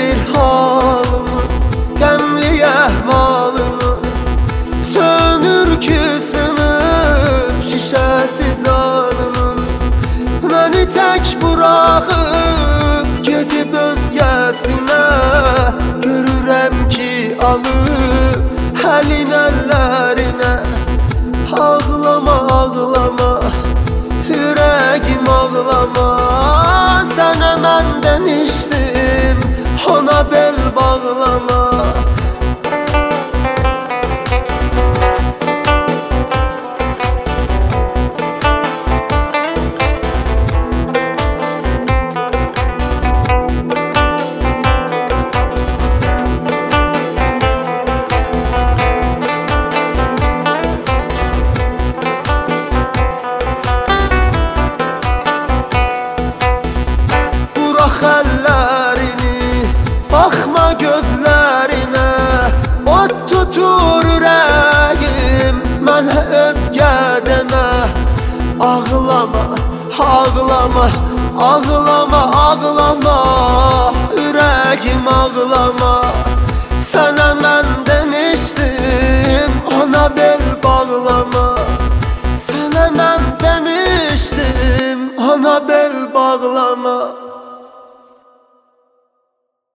bilir halımı, qəmli əhvalımı. Sönür ki sınır şişəsi canımın. Məni tək buraxıb gedib özgəsinə, görürəm ki alıb əlin əllərinə. Ağlama, ağlama, ürəyim ağlama. Sənə mən demişdim, ona bel bağlama. Əllərini, baxma gözlərinə, ot tutur ürəyim, mənə özgə demə. Ağlama, ağlama, ağlama, ağlama, ürəyim ağlama. Sənə mən demişdim, ona bel bağlama. Sənə mən demişdim, ona bel bağlama.